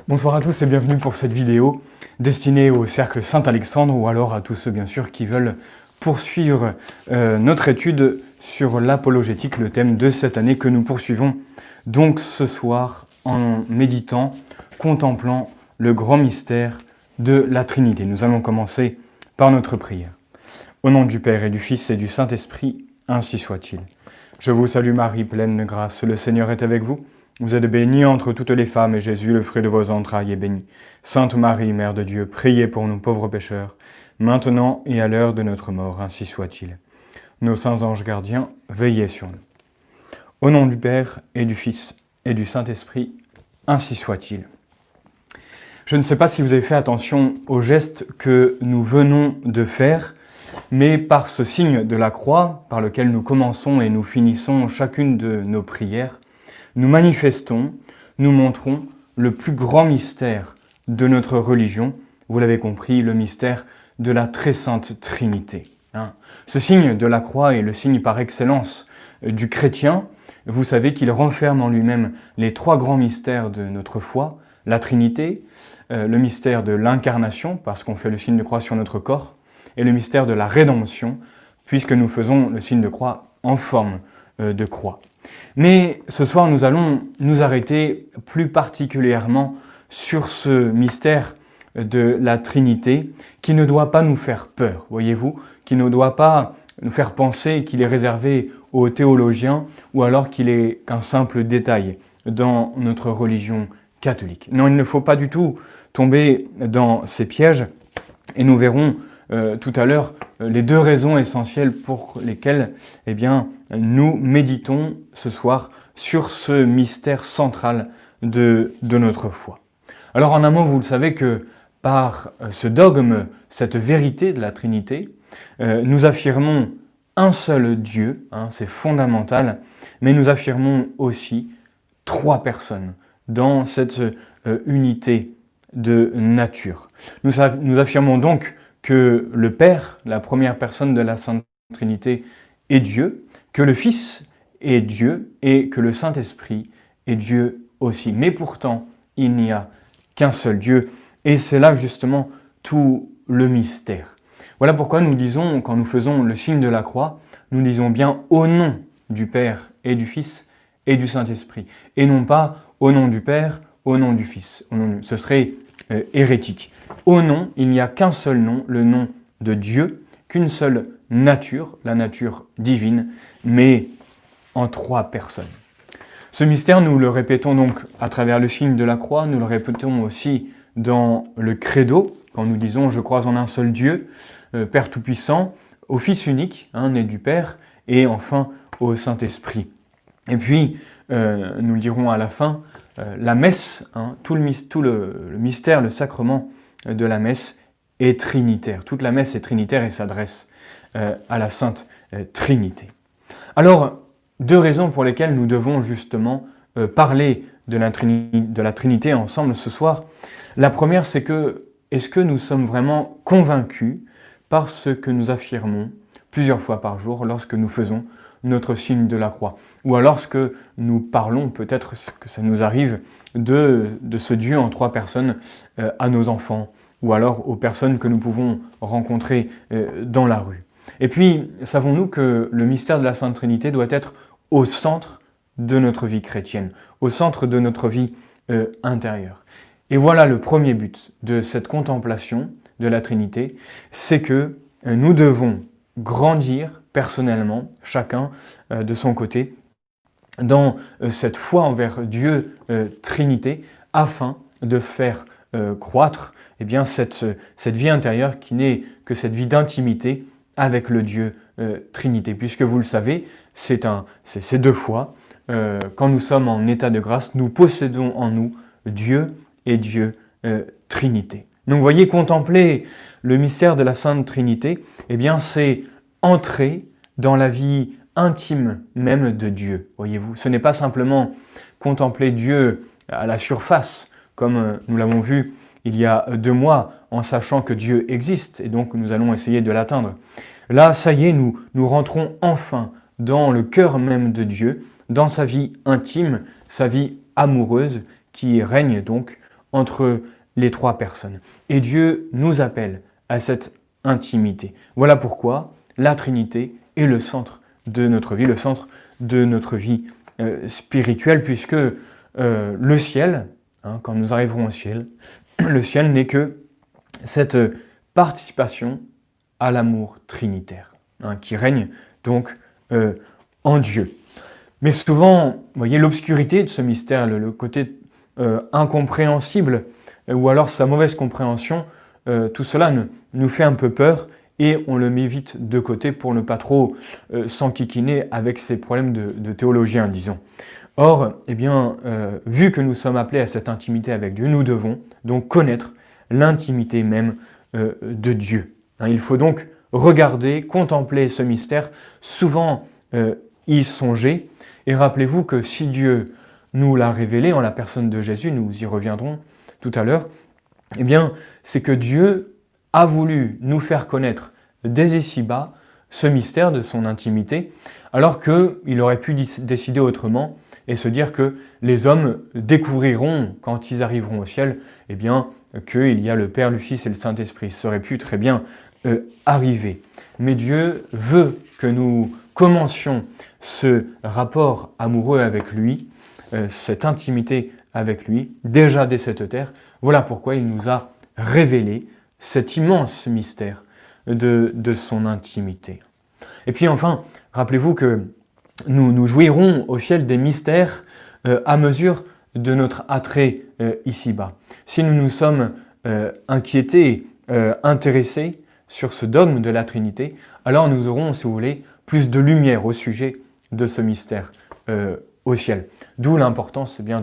Bonsoir à tous et bienvenue pour cette vidéo destinée au Cercle Saint-Alexandre ou alors à tous ceux bien sûr qui veulent poursuivre notre étude sur l'apologétique, le thème de cette année que nous poursuivons donc ce soir en méditant, contemplant le grand mystère de la Trinité. Nous allons commencer par notre prière. Au nom du Père et du Fils et du Saint-Esprit, ainsi soit-il. Je vous salue Marie, pleine de grâce, le Seigneur est avec vous. Vous êtes bénie entre toutes les femmes, et Jésus, le fruit de vos entrailles, est béni. Sainte Marie, Mère de Dieu, priez pour nous pauvres pécheurs, maintenant et à l'heure de notre mort, ainsi soit-il. Nos saints anges gardiens, veillez sur nous. Au nom du Père, et du Fils, et du Saint-Esprit, ainsi soit-il. Je ne sais pas si vous avez fait attention au geste que nous venons de faire, mais par ce signe de la croix, par lequel nous commençons et nous finissons chacune de nos prières, nous manifestons, nous montrons le plus grand mystère de notre religion, vous l'avez compris, le mystère de la très sainte Trinité. Ce signe de la croix est le signe par excellence du chrétien. Vous savez qu'il renferme en lui-même les trois grands mystères de notre foi, la Trinité, le mystère de l'incarnation, parce qu'on fait le signe de croix sur notre corps, et le mystère de la rédemption, puisque nous faisons le signe de croix en forme de croix. Mais ce soir, nous allons nous arrêter plus particulièrement sur ce mystère de la Trinité qui ne doit pas nous faire peur, voyez-vous, qui ne doit pas nous faire penser qu'il est réservé aux théologiens ou alors qu'il est qu'un simple détail dans notre religion catholique. Non, il ne faut pas du tout tomber dans ces pièges et nous verrons tout à l'heure les deux raisons essentielles pour lesquelles nous méditons ce soir sur ce mystère central de notre foi. Alors en un mot, vous le savez que par ce dogme, cette vérité de la Trinité, nous affirmons un seul Dieu, c'est fondamental, mais nous affirmons aussi trois personnes dans cette unité de nature. Nous affirmons donc que le Père, la première personne de la Sainte Trinité, est Dieu, que le Fils est Dieu et que le Saint-Esprit est Dieu aussi. Mais pourtant, il n'y a qu'un seul Dieu et c'est là justement tout le mystère. Voilà pourquoi nous disons, quand nous faisons le signe de la croix, nous disons bien au nom du Père et du Fils et du Saint-Esprit et non pas au nom du Père, au nom du Fils. Ce serait hérétique. Au nom, il n'y a qu'un seul nom, le nom de Dieu, qu'une seule nature, la nature divine, mais en trois personnes. Ce mystère, nous le répétons donc à travers le signe de la croix, nous le répétons aussi dans le credo, quand nous disons « Je crois en un seul Dieu, Père Tout-Puissant, au Fils unique, né du Père, et enfin au Saint-Esprit ». Et puis, nous le dirons à la fin, la messe, tout le mystère, le sacrement de la messe est trinitaire. Toute la messe est trinitaire et s'adresse à la Sainte Trinité. Alors, deux raisons pour lesquelles nous devons justement parler de la Trinité ensemble ce soir. La première, c'est que, est-ce que nous sommes vraiment convaincus par ce que nous affirmons plusieurs fois par jour lorsque nous faisons notre signe de la croix. Ou alors lorsque nous parlons, peut-être que ça nous arrive, de ce Dieu en trois personnes à nos enfants, ou alors aux personnes que nous pouvons rencontrer dans la rue. Et puis, savons-nous que le mystère de la Sainte Trinité doit être au centre de notre vie chrétienne, au centre de notre vie intérieure. Et voilà le premier but de cette contemplation de la Trinité, c'est que nous devons grandir personnellement, chacun de son côté, dans cette foi envers Dieu Trinité, afin de faire croître cette vie intérieure qui n'est que cette vie d'intimité avec le Dieu Trinité. Puisque vous le savez, c'est deux fois. Quand nous sommes en état de grâce, nous possédons en nous Dieu et Dieu Trinité. Donc vous voyez, contempler le mystère de la Sainte Trinité, c'est entrer dans la vie intime même de Dieu, voyez-vous. Ce n'est pas simplement contempler Dieu à la surface, comme nous l'avons vu il y a 2 mois, en sachant que Dieu existe, et donc nous allons essayer de l'atteindre. Là, ça y est, nous rentrons enfin dans le cœur même de Dieu, dans sa vie intime, sa vie amoureuse, qui règne donc entre les trois personnes. Et Dieu nous appelle à cette intimité. Voilà pourquoi la Trinité est le centre de notre vie, le centre de notre vie spirituelle, puisque le ciel, quand nous arriverons au ciel, le ciel n'est que cette participation à l'amour trinitaire, qui règne donc en Dieu. Mais souvent, vous voyez, l'obscurité de ce mystère, le côté incompréhensible, ou alors sa mauvaise compréhension, tout cela nous fait un peu peur et on le met vite de côté pour ne pas trop s'enquiquiner avec ces problèmes de théologiens, disons. Or, eh bien, vu que nous sommes appelés à cette intimité avec Dieu, nous devons donc connaître l'intimité même de Dieu. Il faut donc regarder, contempler ce mystère, souvent y songer, et rappelez-vous que si Dieu nous l'a révélé en la personne de Jésus, nous y reviendrons tout à l'heure, eh bien, c'est que Dieu a voulu nous faire connaître dès ici-bas ce mystère de son intimité, alors qu'il aurait pu décider autrement et se dire que les hommes découvriront, quand ils arriveront au ciel, eh bien, qu'il y a le Père, le Fils et le Saint-Esprit. Ça aurait pu très bien arriver. Mais Dieu veut que nous commencions ce rapport amoureux avec lui, cette intimité avec lui, déjà dès cette terre. Voilà pourquoi il nous a révélé cet immense mystère de son intimité. Et puis enfin, rappelez-vous que nous jouirons au ciel des mystères à mesure de notre attrait ici-bas. Si nous nous sommes inquiétés, intéressés sur ce dogme de la Trinité, alors nous aurons, si vous voulez, plus de lumière au sujet de ce mystère au ciel. D'où l'importance, c'est bien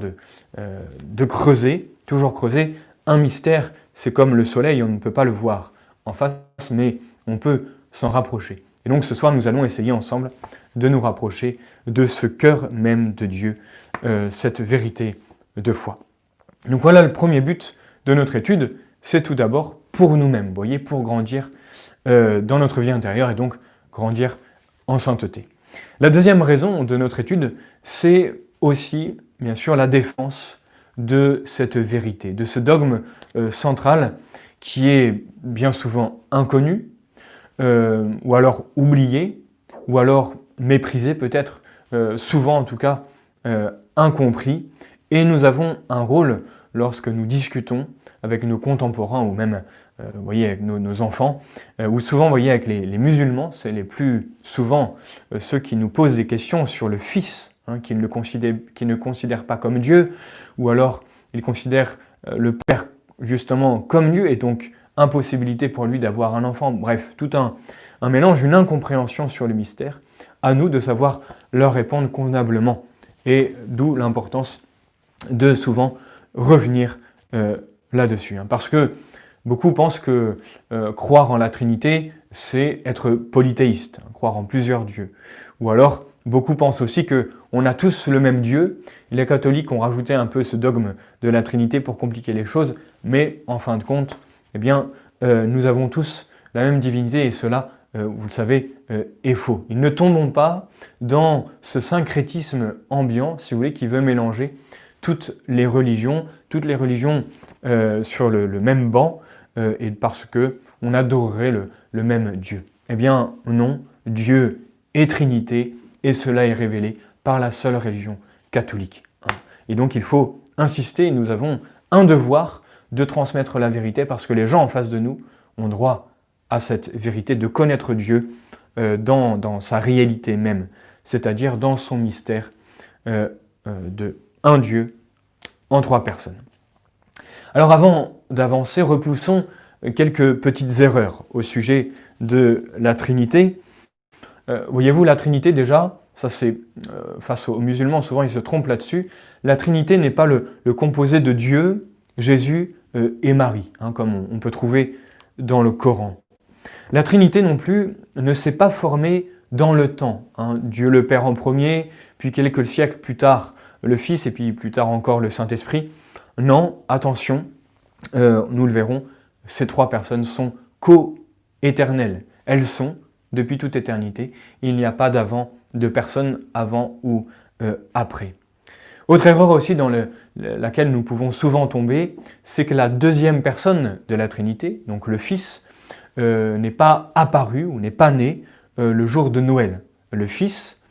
de creuser, toujours creuser. Un mystère, c'est comme le soleil, on ne peut pas le voir en face, mais on peut s'en rapprocher. Et donc ce soir, nous allons essayer ensemble de nous rapprocher de ce cœur même de Dieu, cette vérité de foi. Donc voilà le premier but de notre étude, c'est tout d'abord pour nous-mêmes, vous voyez, pour grandir dans notre vie intérieure et donc grandir en sainteté. La deuxième raison de notre étude, c'est aussi, bien sûr, la défense de cette vérité, de ce dogme central qui est bien souvent inconnu, ou alors oublié, ou alors méprisé peut-être, souvent en tout cas incompris. Et nous avons un rôle lorsque nous discutons avec nos contemporains ou même vous voyez, avec nos enfants, ou souvent vous voyez, avec les musulmans, c'est les plus souvent ceux qui nous posent des questions sur le Fils, qu'ils ne considèrent pas comme Dieu, ou alors ils considèrent le Père justement comme Dieu, et donc impossibilité pour lui d'avoir un enfant. Bref, tout un mélange, une incompréhension sur le mystère. À nous de savoir leur répondre convenablement. Et d'où l'importance de souvent revenir là-dessus. Parce que beaucoup pensent que croire en la Trinité, c'est être polythéiste, croire en plusieurs dieux. Ou alors, beaucoup pensent aussi qu'on a tous le même Dieu. Les catholiques ont rajouté un peu ce dogme de la Trinité pour compliquer les choses, mais en fin de compte, eh bien, nous avons tous la même divinité et cela, vous le savez, est faux. Ils ne tombons pas dans ce syncrétisme ambiant, si vous voulez, qui veut mélanger toutes les religions sur le même banc, et parce qu'on adorerait le même Dieu. Eh bien non, Dieu est Trinité, et cela est révélé par la seule religion catholique. Et donc il faut insister, et nous avons un devoir de transmettre la vérité, parce que les gens en face de nous ont droit à cette vérité, de connaître Dieu dans sa réalité même, c'est-à-dire dans son mystère de un Dieu en trois personnes. Alors avant d'avancer, repoussons quelques petites erreurs au sujet de la Trinité. Voyez-vous, la Trinité déjà, ça c'est face aux musulmans, souvent ils se trompent là-dessus, la Trinité n'est pas le composé de Dieu, Jésus et Marie, comme on peut trouver dans le Coran. La Trinité non plus ne s'est pas formée dans le temps. Dieu le Père en premier, puis quelques siècles plus tard le Fils, et puis plus tard encore le Saint-Esprit. Non, attention, nous le verrons, ces trois personnes sont co-éternelles. Elles sont depuis toute éternité. Il n'y a pas de personne avant ou après. Autre erreur aussi dans laquelle nous pouvons souvent tomber, c'est que la deuxième personne de la Trinité, donc le Fils, n'est pas apparu ou n'est pas né le jour de Noël. Le Fils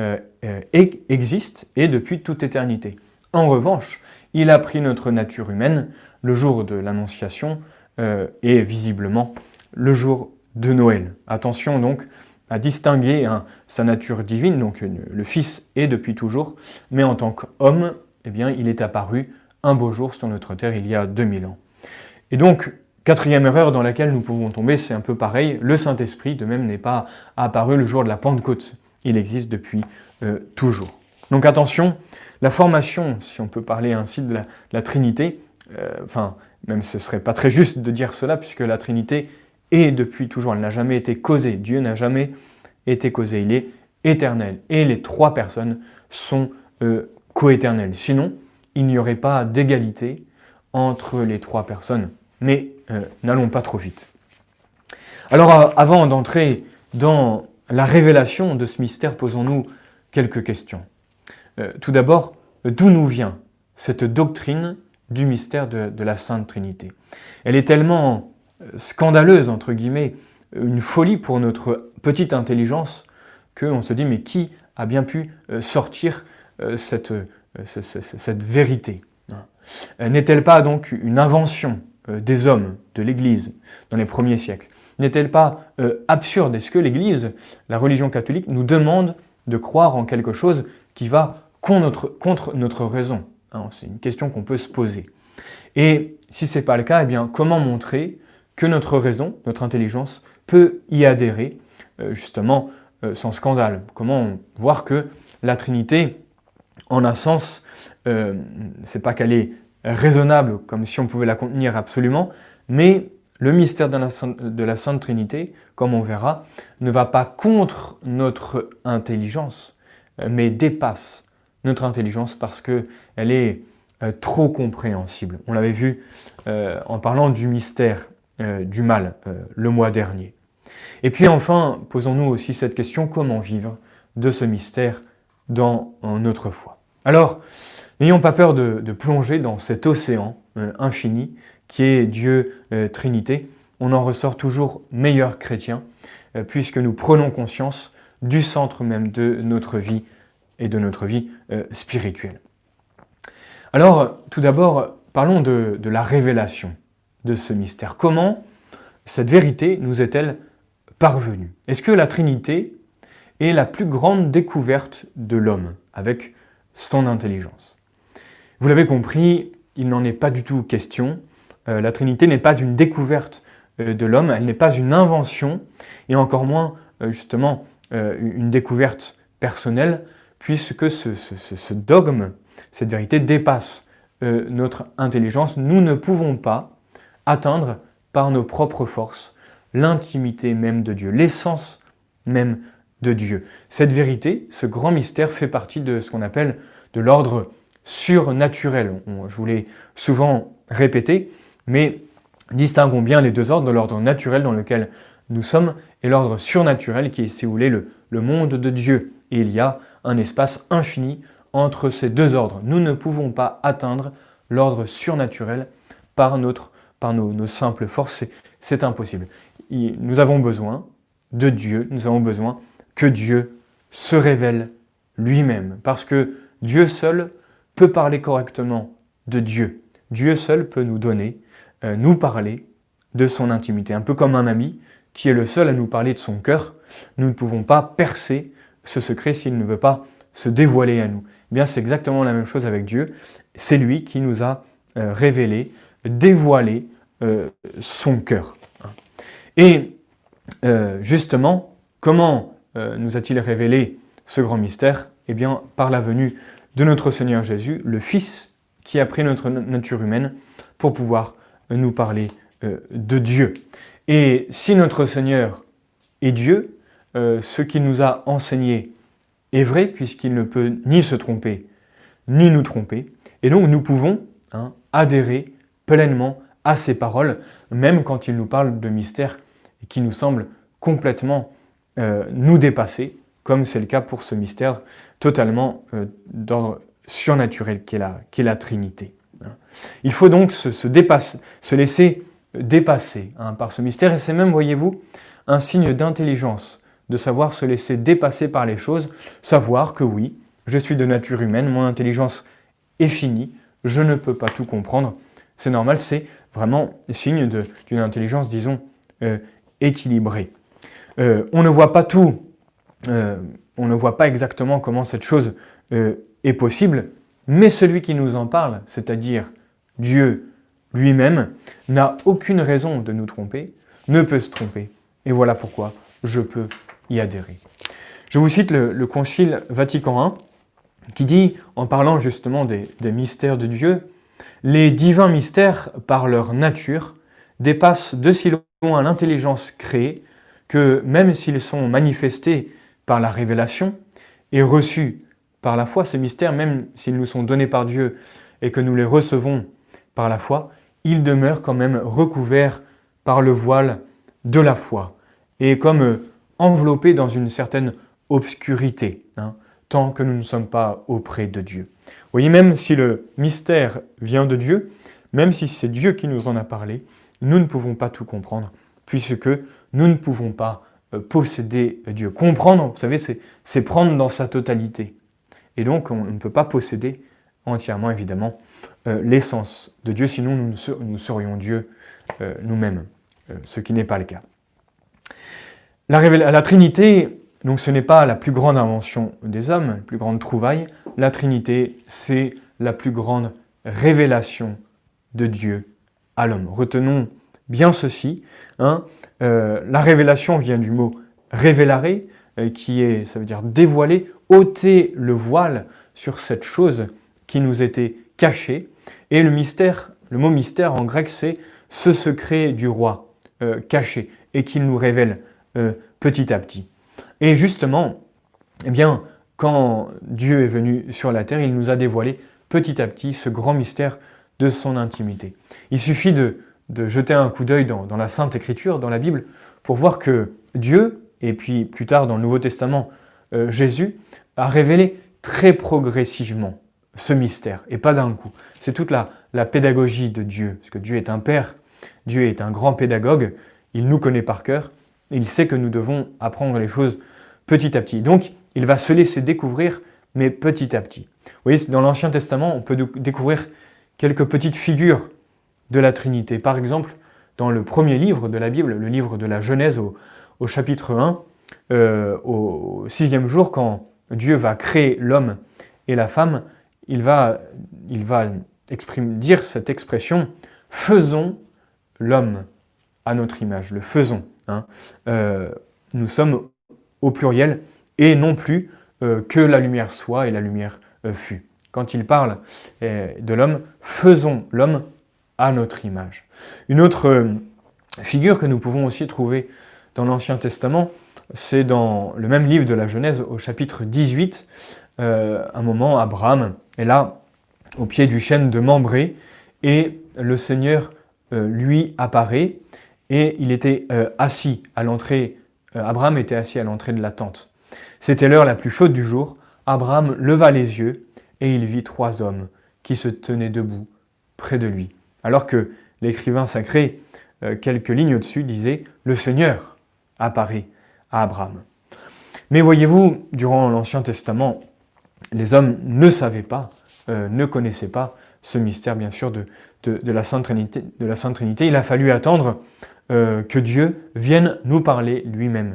existe et depuis toute éternité. En revanche, il a pris notre nature humaine le jour de l'Annonciation et visiblement le jour de Noël. Attention donc à distinguer sa nature divine, donc le Fils est depuis toujours, mais en tant qu'homme, eh bien, il est apparu un beau jour sur notre terre il y a 2000 ans. Et donc, quatrième erreur dans laquelle nous pouvons tomber, c'est un peu pareil, le Saint-Esprit de même n'est pas apparu le jour de la Pentecôte, il existe depuis toujours. Donc attention, la formation, si on peut parler ainsi de la Trinité, même ce ne serait pas très juste de dire cela, puisque la Trinité est depuis toujours, elle n'a jamais été causée, Dieu n'a jamais été causé, il est éternel. Et les trois personnes sont coéternelles. Sinon, il n'y aurait pas d'égalité entre les trois personnes. Mais n'allons pas trop vite. Alors, avant d'entrer dans la révélation de ce mystère, posons-nous quelques questions. Tout d'abord, d'où nous vient cette doctrine du mystère de la Sainte Trinité? Elle est tellement scandaleuse, entre guillemets, une folie pour notre petite intelligence, qu'on se dit, mais qui a bien pu sortir cette vérité? N'est-elle pas donc une invention des hommes, de l'Église, dans les premiers siècles? N'est-elle pas absurde? Est-ce que l'Église, la religion catholique, nous demande de croire en quelque chose qui va contre notre raison? C'est une question qu'on peut se poser. Et si ce n'est pas le cas, eh bien, comment montrer que notre raison, notre intelligence, peut y adhérer, justement, sans scandale? Comment voir que la Trinité, en un sens, c'est pas qu'elle est raisonnable, comme si on pouvait la contenir absolument, mais le mystère de la Sainte Trinité, comme on verra, ne va pas contre notre intelligence, mais dépasse notre intelligence parce qu'elle est trop compréhensible. On l'avait vu en parlant du mystère du mal le mois dernier. Et puis enfin, posons-nous aussi cette question, comment vivre de ce mystère dans notre foi? Alors, n'ayons pas peur de plonger dans cet océan infini qui est Dieu Trinité. On en ressort toujours meilleur chrétien puisque nous prenons conscience du centre même de notre vie et de notre vie spirituelle. Alors, tout d'abord, parlons de la révélation de ce mystère. Comment cette vérité nous est-elle parvenue? Est-ce que la Trinité est la plus grande découverte de l'homme avec son intelligence? Vous l'avez compris, il n'en est pas du tout question. La Trinité n'est pas une découverte de l'homme, elle n'est pas une invention, et encore moins, justement, une découverte personnelle, puisque ce dogme, cette vérité dépasse notre intelligence. Nous ne pouvons pas atteindre par nos propres forces l'intimité même de Dieu, l'essence même de Dieu. Cette vérité, ce grand mystère fait partie de ce qu'on appelle de l'ordre surnaturel. Je vous l'ai souvent répété, mais distinguons bien les deux ordres, de l'ordre naturel dans lequel nous sommes et l'ordre surnaturel qui est, si vous voulez, le monde de Dieu. Et il y a un espace infini entre ces deux ordres. Nous ne pouvons pas atteindre l'ordre surnaturel par nos simples forces, c'est impossible. Nous avons besoin de Dieu, nous avons besoin que Dieu se révèle lui-même, parce que Dieu seul peut parler correctement de Dieu. Dieu seul peut nous donner, nous parler de son intimité, un peu comme un ami qui est le seul à nous parler de son cœur. Nous ne pouvons pas percer ce secret s'il ne veut pas se dévoiler à nous. Eh bien, c'est exactement la même chose avec Dieu. C'est lui qui nous a révélé, dévoilé son cœur. Et justement, comment nous a-t-il révélé ce grand mystère? Eh bien, par la venue de notre Seigneur Jésus, le Fils qui a pris notre nature humaine pour pouvoir nous parler de Dieu. Et si notre Seigneur est Dieu, ce qu'il nous a enseigné est vrai, puisqu'il ne peut ni se tromper, ni nous tromper. Et donc nous pouvons adhérer pleinement à ses paroles, même quand il nous parle de mystères qui nous semblent complètement nous dépasser, comme c'est le cas pour ce mystère totalement d'ordre surnaturel qu'est la Trinité. Il faut donc se laisser dépasser par ce mystère, et c'est même, voyez-vous, un signe d'intelligence, de savoir se laisser dépasser par les choses, savoir que oui, je suis de nature humaine, mon intelligence est finie, je ne peux pas tout comprendre, c'est normal, c'est vraiment signe d'une intelligence, disons, équilibrée. On ne voit pas tout, on ne voit pas exactement comment cette chose est possible, mais celui qui nous en parle, c'est-à-dire Dieu lui-même, n'a aucune raison de nous tromper, ne peut se tromper. Et voilà pourquoi je peux y adhérer. Je vous cite le Concile Vatican I, qui dit, en parlant justement des mystères de Dieu, « Les divins mystères, par leur nature, dépassent de si loin l'intelligence créée que, même s'ils sont manifestés par la révélation et reçus par la foi, ces mystères, même s'ils nous sont donnés par Dieu et que nous les recevons par la foi, ils demeurent quand même recouverts par le voile de la foi et comme enveloppés dans une certaine obscurité, tant que nous ne sommes pas auprès de Dieu. » Vous voyez, même si le mystère vient de Dieu, même si c'est Dieu qui nous en a parlé, nous ne pouvons pas tout comprendre, puisque nous ne pouvons pas posséder Dieu. Comprendre, vous savez, c'est prendre dans sa totalité. Et donc, on ne peut pas posséder entièrement, évidemment, l'essence de Dieu, sinon nous serions Dieu nous-mêmes, ce qui n'est pas le cas. La Trinité, donc ce n'est pas la plus grande invention des hommes, la plus grande trouvaille. La Trinité, c'est la plus grande révélation de Dieu à l'homme. Retenons bien ceci. La révélation vient du mot révélare, ça veut dire dévoiler, ôter le voile sur cette chose qui nous était cachée. Et le mot mystère en grec, c'est ce secret du roi caché et qu'il nous révèle petit à petit. Et justement, eh bien, quand Dieu est venu sur la terre, il nous a dévoilé petit à petit ce grand mystère de son intimité. Il suffit de jeter un coup d'œil dans la Sainte Écriture, dans la Bible, pour voir que Dieu, et puis plus tard dans le Nouveau Testament, Jésus, a révélé très progressivement ce mystère, et pas d'un coup. C'est toute la pédagogie de Dieu, parce que Dieu est un Père, Dieu est un grand pédagogue, il nous connaît par cœur, il sait que nous devons apprendre les choses petit à petit. Donc, il va se laisser découvrir, mais petit à petit. Vous voyez, dans l'Ancien Testament, on peut découvrir quelques petites figures de la Trinité. Par exemple, dans le premier livre de la Bible, le livre de la Genèse au chapitre 1, au 6e jour, quand Dieu va créer l'homme et la femme, il va dire cette expression « faisons l'homme à notre image », le « faisons ». Nous sommes au pluriel et non plus que la lumière soit et la lumière fut. Quand il parle de l'homme, faisons l'homme à notre image. Une autre figure que nous pouvons aussi trouver dans l'Ancien Testament, c'est dans le même livre de la Genèse, au chapitre 18, un moment, Abraham est là, au pied du chêne de Mambré, et le Seigneur lui apparaît, et il était assis à l'entrée, Abraham était assis à l'entrée de la tente. C'était l'heure la plus chaude du jour, Abraham leva les yeux, et il vit 3 hommes qui se tenaient debout près de lui. Alors que l'écrivain sacré, quelques lignes au-dessus, disait « Le Seigneur apparaît à Abraham ». Mais voyez-vous, durant l'Ancien Testament, les hommes ne savaient pas, ne connaissaient pas ce mystère, bien sûr, de la Sainte Trinité. Il a fallu attendre que Dieu vienne nous parler lui-même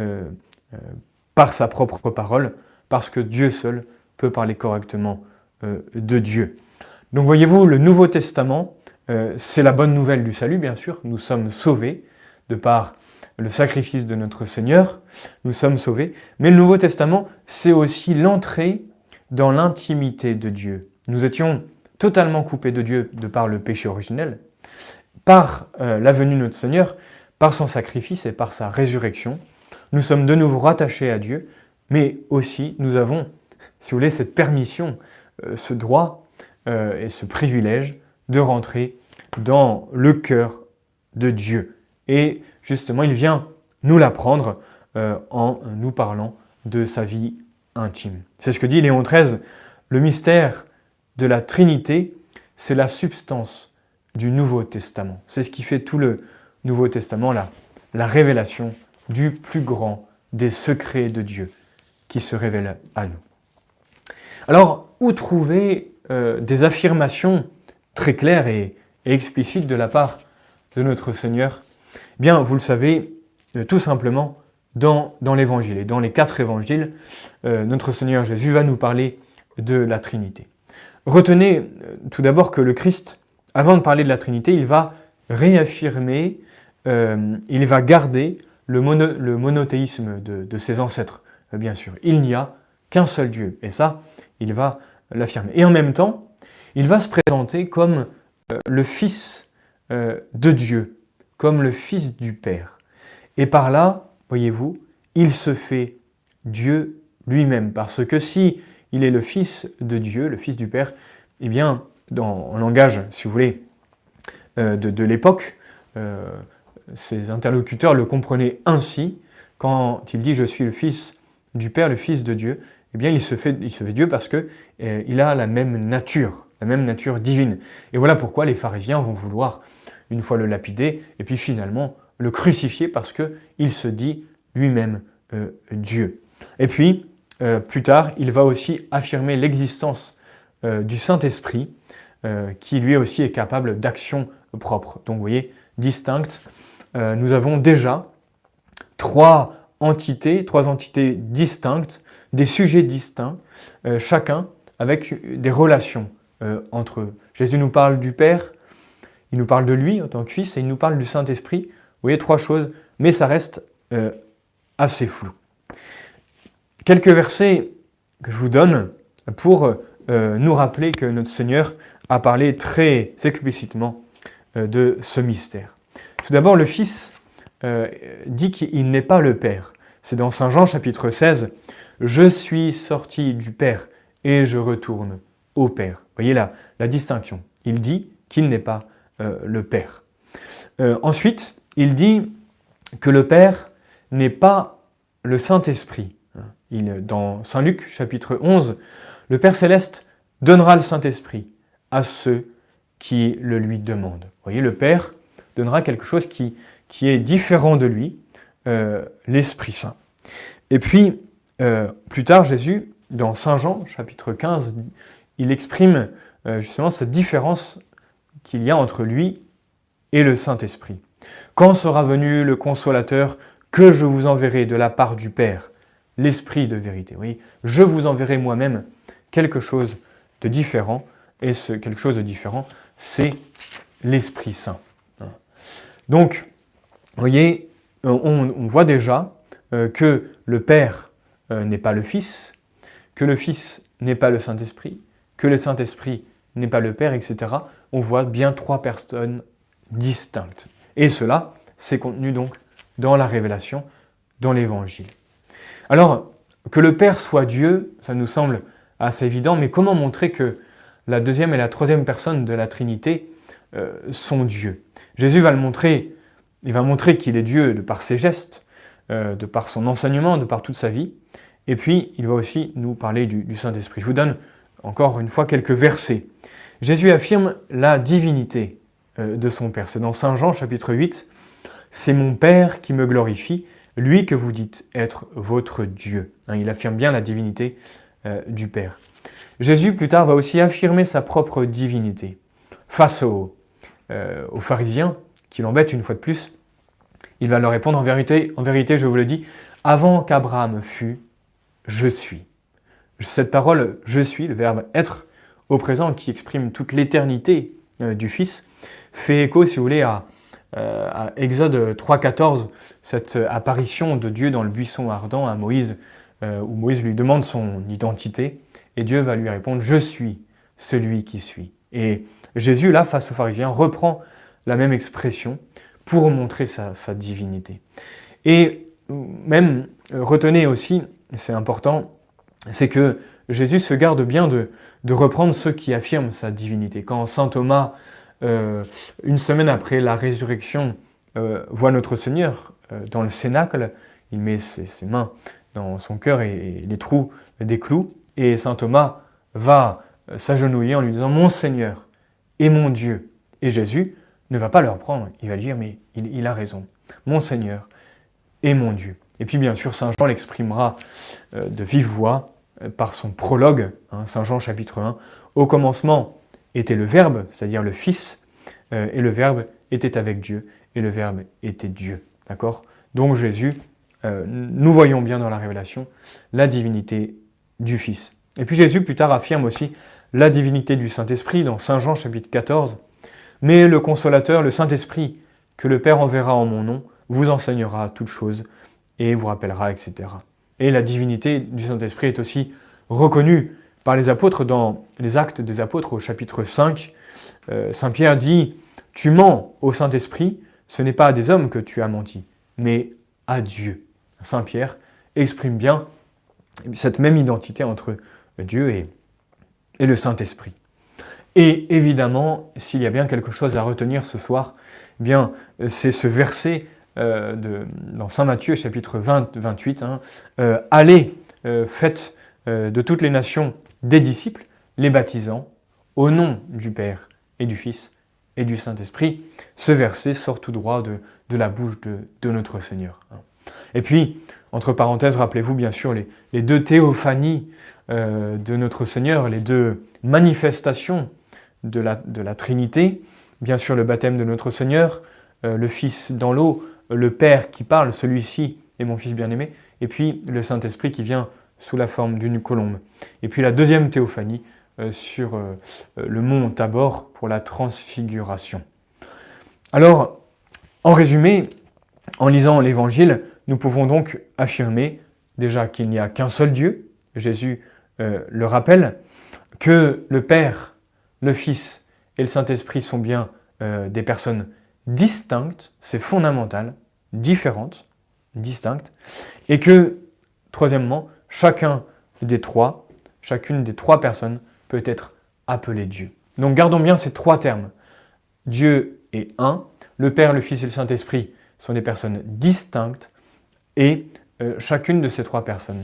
par sa propre parole, parce que Dieu seul peut parler correctement de Dieu. Donc voyez-vous, le Nouveau Testament, c'est la bonne nouvelle du salut, bien sûr. Nous sommes sauvés de par le sacrifice de notre Seigneur, nous sommes sauvés. Mais le Nouveau Testament, c'est aussi l'entrée dans l'intimité de Dieu. Nous étions totalement coupés de Dieu de par le péché originel. Par la venue de notre Seigneur, par son sacrifice et par sa résurrection, nous sommes de nouveau rattachés à Dieu, mais aussi nous avons, si vous voulez, cette permission, ce droit et ce privilège de rentrer dans le cœur de Dieu. Et justement, il vient nous l'apprendre en nous parlant de sa vie intime. C'est ce que dit Léon XIII Le mystère de la Trinité, c'est la substance du Nouveau Testament. C'est ce qui fait tout le Nouveau Testament, la révélation du plus grand des secrets de Dieu qui se révèle à nous. Alors, où trouver des affirmations très claires et explicites de la part de notre Seigneur? Eh bien, vous le savez, tout simplement dans l'Évangile. Et dans les 4 évangiles, notre Seigneur Jésus va nous parler de la Trinité. Retenez tout d'abord que le Christ, avant de parler de la Trinité, il va réaffirmer, il va garder le monothéisme de ses ancêtres, bien sûr. Il n'y a qu'un seul Dieu. Et ça, il va l'affirmer. Et en même temps, il va se présenter comme le Fils de Dieu, comme le Fils du Père. Et par là, voyez-vous, il se fait Dieu lui-même. Parce que si il est le Fils de Dieu, le Fils du Père, eh bien, en langage, si vous voulez, de l'époque, ses interlocuteurs le comprenaient ainsi. Quand il dit « je suis le Fils du Père, le Fils de Dieu », eh bien, il se fait Dieu parce qu'il a la même nature divine. Et voilà pourquoi les pharisiens vont vouloir, une fois le lapider, et puis finalement le crucifier parce qu'il se dit lui-même Dieu. Et puis, plus tard, il va aussi affirmer l'existence du Saint-Esprit, qui lui aussi est capable d'action propre. Donc vous voyez, distincte. Nous avons déjà trois entités distinctes, des sujets distincts, chacun avec des relations entre eux. Jésus nous parle du Père, il nous parle de lui en tant que Fils, et il nous parle du Saint-Esprit. Vous voyez, 3 choses, mais ça reste assez flou. Quelques versets que je vous donne pour nous rappeler que notre Seigneur a parlé très explicitement de ce mystère. Tout d'abord, le Fils dit qu'il n'est pas le Père. C'est dans Saint Jean chapitre 16, « Je suis sorti du Père et je retourne au Père ». Vous voyez la distinction. Il dit qu'il n'est pas le Père. Ensuite, il dit que le Père n'est pas le Saint-Esprit. Dans Saint Luc chapitre 11, le Père Céleste donnera le Saint-Esprit à ceux qui le lui demandent. Vous voyez, le Père donnera quelque chose qui est différent de lui, l'Esprit Saint. Et puis, plus tard, Jésus, dans Saint Jean, chapitre 15, il exprime justement cette différence qu'il y a entre lui et le Saint-Esprit. « Quand sera venu le Consolateur que je vous enverrai de la part du Père, l'Esprit de vérité. » Vous voyez, je vous enverrai moi-même quelque chose de différent, et ce quelque chose de différent, c'est l'Esprit Saint. Donc, vous voyez, on voit déjà que le Père n'est pas le Fils, que le Fils n'est pas le Saint-Esprit, que le Saint-Esprit n'est pas le Père, etc. On voit bien 3 personnes distinctes. Et cela, c'est contenu donc dans la révélation, dans l'Évangile. Alors, que le Père soit Dieu, ça nous semble assez évident, mais comment montrer que la 2e et la 3e personne de la Trinité sont Dieu? Jésus va le montrer, il va montrer qu'il est Dieu de par ses gestes, de par son enseignement, de par toute sa vie, et puis il va aussi nous parler du Saint-Esprit. Je vous donne encore une fois quelques versets. Jésus affirme la divinité de son Père. C'est dans Saint Jean chapitre 8, « C'est mon Père qui me glorifie, lui que vous dites être votre Dieu. » Il affirme bien la divinité du Père. Jésus, plus tard, va aussi affirmer sa propre divinité. Face aux pharisiens, qui l'embêtent une fois de plus, il va leur répondre, en vérité, je vous le dis, avant qu'Abraham fût, je suis. Cette parole « je suis », le verbe « être », au présent, qui exprime toute l'éternité du Fils, fait écho, si vous voulez, à Exode 3,14, cette apparition de Dieu dans le buisson ardent à Moïse, où Moïse lui demande son identité, et Dieu va lui répondre « je suis celui qui suis ». Et Jésus, là, face aux pharisiens, reprend la même expression pour montrer sa divinité. Et même, retenez aussi, c'est important, c'est que Jésus se garde bien de reprendre ceux qui affirment sa divinité. Quand saint Thomas, une semaine après la résurrection, voit notre Seigneur dans le cénacle, il met ses mains dans son cœur et les trous des clous, et saint Thomas va s'agenouiller en lui disant « Mon Seigneur et mon Dieu ». Et Jésus ne va pas le reprendre, il va dire « Mais il a raison, mon Seigneur et mon Dieu ». Et puis bien sûr, Saint Jean l'exprimera de vive voix par son prologue, Saint Jean chapitre 1. « Au commencement était le Verbe, c'est-à-dire le Fils, et le Verbe était avec Dieu, et le Verbe était Dieu. » D'accord ? Donc Jésus, nous voyons bien dans la révélation la divinité du Fils. Et puis Jésus plus tard affirme aussi la divinité du Saint-Esprit dans Saint Jean chapitre 14. « Mais le Consolateur, le Saint-Esprit, que le Père enverra en mon nom, vous enseignera toutes choses et vous rappellera, etc. » Et la divinité du Saint-Esprit est aussi reconnue par les apôtres dans les Actes des Apôtres au chapitre 5. Saint Pierre dit « Tu mens au Saint-Esprit, ce n'est pas à des hommes que tu as menti, mais à Dieu. » Saint Pierre exprime bien cette même identité entre Dieu et le Saint-Esprit. Et évidemment, s'il y a bien quelque chose à retenir ce soir, eh bien, c'est ce verset dans Saint Matthieu, chapitre 28. Allez, faites de toutes les nations des disciples, les baptisant au nom du Père et du Fils et du Saint-Esprit. Ce verset sort tout droit de la bouche de notre Seigneur. Et puis, entre parenthèses, rappelez-vous bien sûr les deux théophanies de notre Seigneur, les deux manifestations de la Trinité. Bien sûr, le baptême de notre Seigneur, le Fils dans l'eau, le Père qui parle, celui-ci est mon Fils bien-aimé, et puis le Saint-Esprit qui vient sous la forme d'une colombe. Et puis la deuxième théophanie sur le mont Tabor pour la transfiguration. Alors, en résumé, en lisant l'Évangile, nous pouvons donc affirmer déjà qu'il n'y a qu'un seul Dieu, Jésus le rappelle, que le Père, le Fils et le Saint-Esprit sont bien des personnes distinctes, c'est fondamental, différentes, distinctes, et que, troisièmement, chacune des trois personnes peut être appelée Dieu. Donc gardons bien ces trois termes. Dieu est un, le Père, le Fils et le Saint-Esprit sont des personnes distinctes, et chacune de ces trois personnes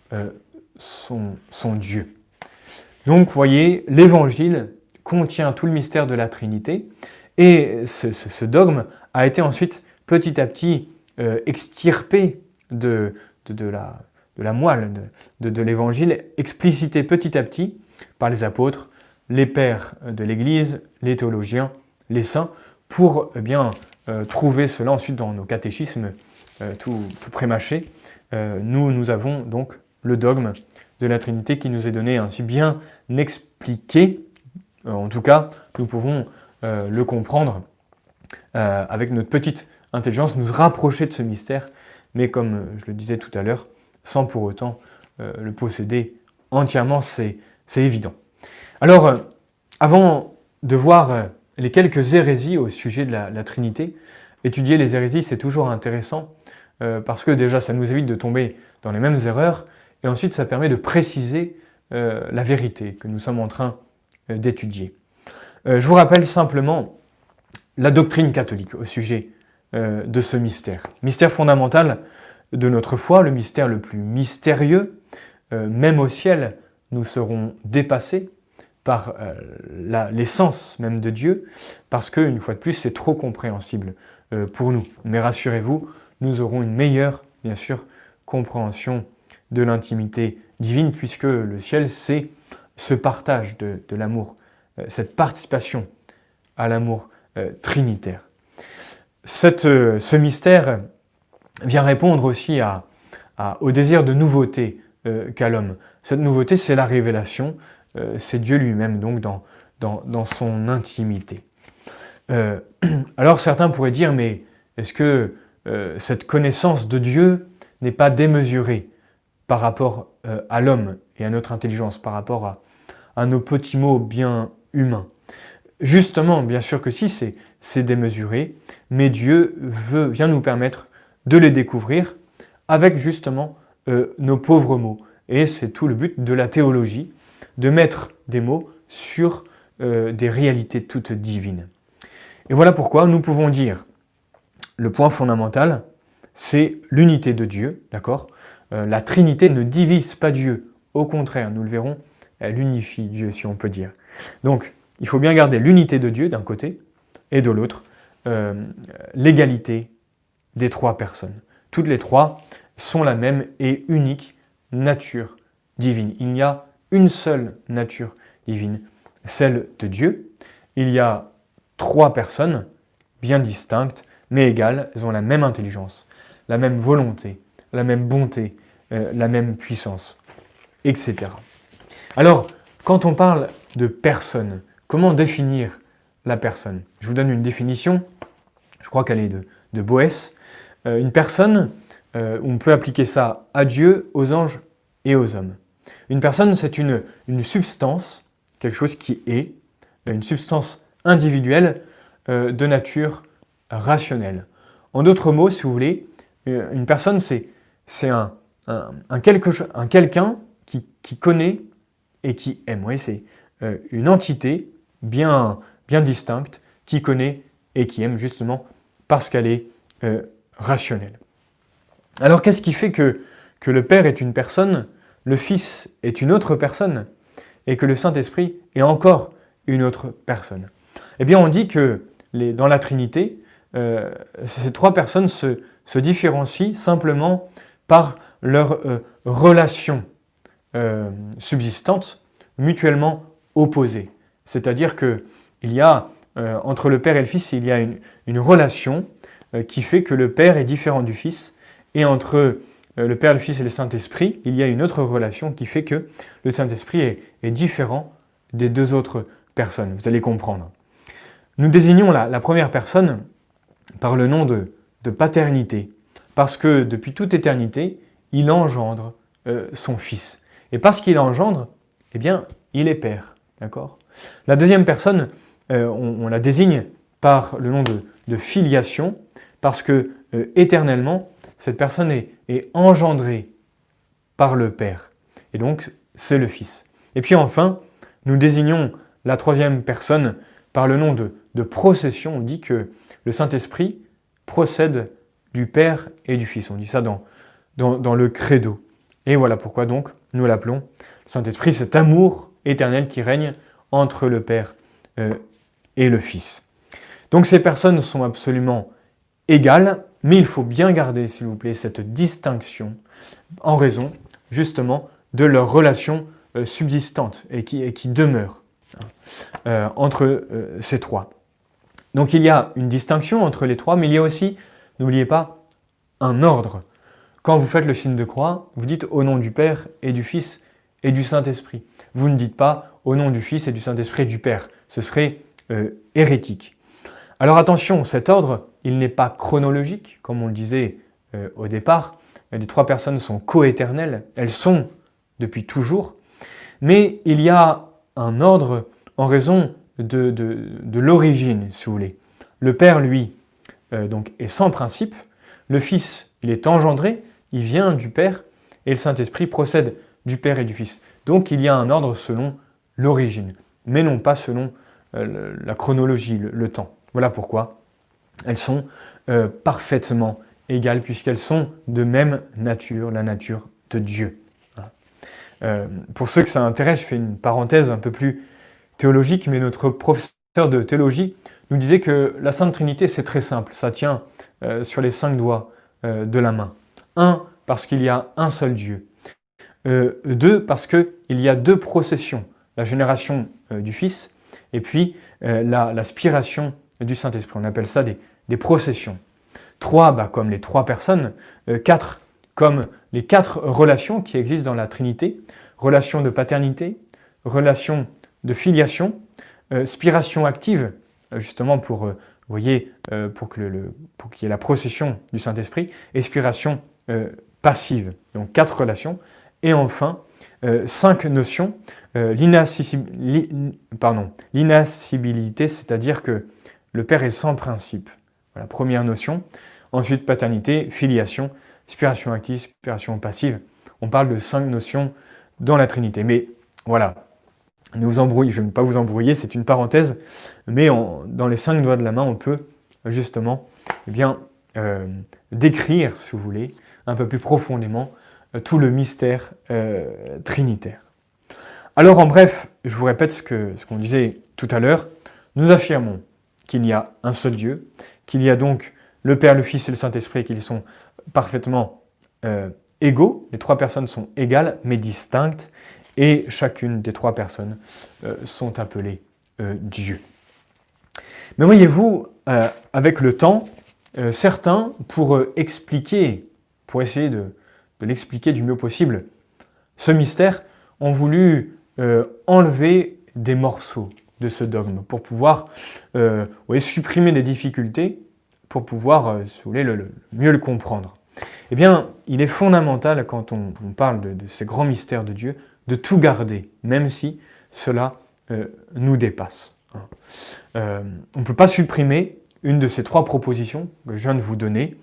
sont Dieu. Donc, vous voyez, l'Évangile contient tout le mystère de la Trinité, et ce dogme a été ensuite petit à petit extirpé de la moelle de l'Évangile, explicité petit à petit par les apôtres, les pères de l'Église, les théologiens, les saints, pour trouver cela ensuite dans nos catéchismes tout prémâchés. Nous avons donc le dogme de la Trinité qui nous est donné ainsi bien expliqué. En tout cas, nous pouvons le comprendre avec notre petite intelligence, nous rapprocher de ce mystère, mais comme je le disais tout à l'heure, sans pour autant le posséder entièrement, c'est évident. Alors, avant de voir les quelques hérésies au sujet de la Trinité, étudier les hérésies, c'est toujours intéressant, parce que déjà, ça nous évite de tomber dans les mêmes erreurs, et ensuite, ça permet de préciser la vérité que nous sommes en train d'étudier. Je vous rappelle simplement la doctrine catholique au sujet de ce mystère. Mystère fondamental de notre foi, le mystère le plus mystérieux. Même au ciel, nous serons dépassés par l'essence même de Dieu, parce que, une fois de plus, c'est trop compréhensible pour nous. Mais rassurez-vous, nous aurons une meilleure, bien sûr, compréhension de l'intimité divine, puisque le ciel, c'est ce partage de l'amour, cette participation à l'amour trinitaire. Ce mystère vient répondre aussi au désir de nouveauté qu'a l'homme. Cette nouveauté, c'est la révélation, c'est Dieu lui-même, donc dans son intimité. Alors certains pourraient dire, mais est-ce que cette connaissance de Dieu n'est pas démesurée par rapport à l'homme et à notre intelligence, par rapport à nos petits mots bien humains? Justement, bien sûr que si, c'est démesuré, mais Dieu vient nous permettre de les découvrir avec justement nos pauvres mots. Et c'est tout le but de la théologie, de mettre des mots sur des réalités toutes divines. Et voilà pourquoi nous pouvons dire, le point fondamental, c'est l'unité de Dieu, d'accord ? La Trinité ne divise pas Dieu, au contraire, nous le verrons, elle unifie Dieu, si on peut dire. Donc, il faut bien garder l'unité de Dieu d'un côté, et de l'autre, l'égalité des trois personnes. Toutes les trois sont la même et unique nature divine. Il y a une seule nature divine, celle de Dieu. Il y a trois personnes bien distinctes, mais égales. Elles ont la même intelligence, la même volonté, la même bonté, la même puissance, etc. Alors, quand on parle de personne, comment définir la personne? Je vous donne une définition, je crois qu'elle est de Boès. Une personne, on peut appliquer ça à Dieu, aux anges et aux hommes. Une personne, c'est une substance, quelque chose qui est, une substance individuelle de nature rationnelle. En d'autres mots, si vous voulez, une personne, c'est quelqu'un qui connaît et qui aime. Oui, c'est une entité bien distincte qui connaît et qui aime justement parce qu'elle est rationnelle. Alors qu'est-ce qui fait que le Père est une personne, le Fils est une autre personne et que le Saint-Esprit est encore une autre personne? Eh bien on dit que dans la Trinité, ces trois personnes se différencient simplement par leur relation subsistante, mutuellement opposée. C'est-à-dire qu'il y a, entre le Père et le Fils, il y a une relation qui fait que le Père est différent du Fils, et entre le Père, le Fils et le Saint-Esprit, il y a une autre relation qui fait que le Saint-Esprit est différent des deux autres personnes. Vous allez comprendre. Nous désignons la première personne par le nom de paternité, parce que depuis toute éternité, il engendre son Fils. Et parce qu'il engendre, eh bien, il est Père. D'accord ? La deuxième personne, on la désigne par le nom de filiation, parce que éternellement, cette personne est engendrée par le Père. Et donc, c'est le Fils. Et puis enfin, nous désignons la troisième personne par le nom de procession. On dit que le Saint-Esprit procède du Père et du Fils. On dit ça dans le credo. Et voilà pourquoi donc nous l'appelons le Saint-Esprit, cet amour éternel qui règne entre le Père et le Fils. Donc ces personnes sont absolument égales, mais il faut bien garder, s'il vous plaît, cette distinction en raison justement de leur relation subsistante et qui demeure entre ces trois. Donc il y a une distinction entre les trois, mais il y a aussi, n'oubliez pas, un ordre. Quand vous faites le signe de croix, vous dites au nom du Père et du Fils et du Saint-Esprit. Vous ne dites pas au nom du Fils et du Saint-Esprit et du Père. Ce serait hérétique. Alors attention, cet ordre, il n'est pas chronologique, comme on le disait au départ. Les trois personnes sont coéternelles, elles sont depuis toujours, mais il y a un ordre en raison de l'origine, si vous voulez. Le Père, lui, donc, est sans principe. Le Fils, il est engendré, il vient du Père, et le Saint-Esprit procède du Père et du Fils. Donc il y a un ordre selon l'origine, mais non pas selon la chronologie, le temps. Voilà pourquoi elles sont parfaitement égales, puisqu'elles sont de même nature, la nature de Dieu. Pour ceux que ça intéresse, je fais une parenthèse un peu plus théologique, mais notre professeur de théologie nous disait que la Sainte Trinité, c'est très simple, ça tient sur les 5 doigts de la main. 1, parce qu'il y a un seul Dieu. 2, parce qu'il y a 2 processions, la génération du Fils et puis l'aspiration du Saint-Esprit. On appelle ça des processions. 3, comme les 3 personnes. 4, comme les 4 relations qui existent dans la Trinité. Relation de paternité, relation de filiation, spiration active, justement pour, vous voyez, pour qu'il y ait la procession du Saint-Esprit, expiration passive, donc 4 relations, et enfin 5 notions, l'inacibilité, c'est-à-dire que le Père est sans principe. Voilà, première notion. Ensuite, paternité, filiation, spiration active, spiration passive. On parle de 5 notions dans la Trinité. Mais voilà, je ne vais pas vous embrouiller, c'est une parenthèse, mais dans les 5 doigts de la main, on peut justement décrire, si vous voulez, un peu plus profondément tout le mystère trinitaire. Alors en bref, je vous répète ce qu'on disait tout à l'heure, nous affirmons qu'il y a un seul Dieu, qu'il y a donc le Père, le Fils et le Saint-Esprit, et qu'ils sont parfaitement égaux, les trois personnes sont égales mais distinctes, et chacune des trois personnes sont appelées Dieu. Mais voyez-vous, avec le temps, certains, pour essayer de l'expliquer du mieux possible, ce mystère, ont voulu enlever des morceaux de ce dogme pour pouvoir supprimer des difficultés, pour pouvoir, si vous voulez, mieux le comprendre. Eh bien, il est fondamental, quand on parle de ces grands mystères de Dieu, de tout garder, même si cela nous dépasse. On ne peut pas supprimer une de ces trois propositions que je viens de vous donner,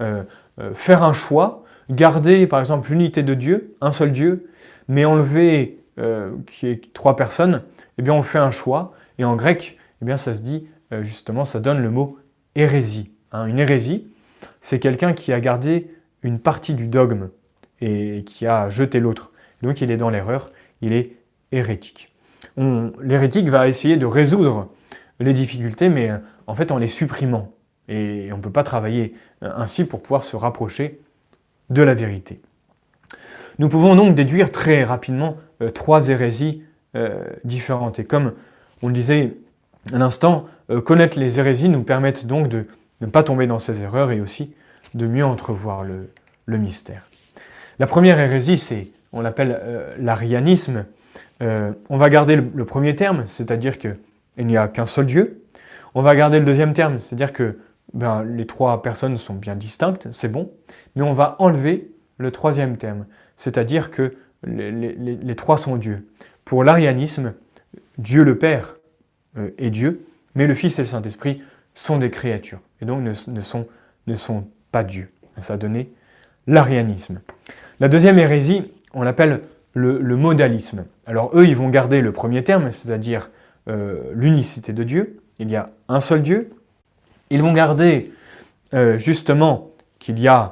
faire un choix, garder par exemple l'unité de Dieu, un seul Dieu, mais enlever qui est trois personnes, eh bien on fait un choix, et en grec, eh bien ça se dit, justement, ça donne le mot hérésie. Une hérésie, c'est quelqu'un qui a gardé une partie du dogme et qui a jeté l'autre. Donc il est dans l'erreur, il est hérétique. L'hérétique va essayer de résoudre les difficultés, mais en fait en les supprimant. Et on ne peut pas travailler ainsi pour pouvoir se rapprocher de la vérité. Nous pouvons donc déduire très rapidement trois hérésies différentes. Et comme on le disait à l'instant, connaître les hérésies nous permettent donc de ne pas tomber dans ces erreurs et aussi de mieux entrevoir le mystère. La première hérésie, on l'appelle l'arianisme. On va garder le premier terme, c'est-à-dire qu'il n'y a qu'un seul Dieu. On va garder le deuxième terme, c'est-à-dire que les trois personnes sont bien distinctes, c'est bon, mais on va enlever le troisième terme, c'est-à-dire que les trois sont Dieu. Pour l'arianisme, Dieu le Père est Dieu, mais le Fils et le Saint-Esprit sont des créatures, et donc ne sont pas Dieu. Ça a donné l'arianisme. La deuxième hérésie, on l'appelle le modalisme. Alors eux, ils vont garder le premier terme, c'est-à-dire l'unicité de Dieu. Il y a un seul Dieu. Ils vont garder justement qu'il y a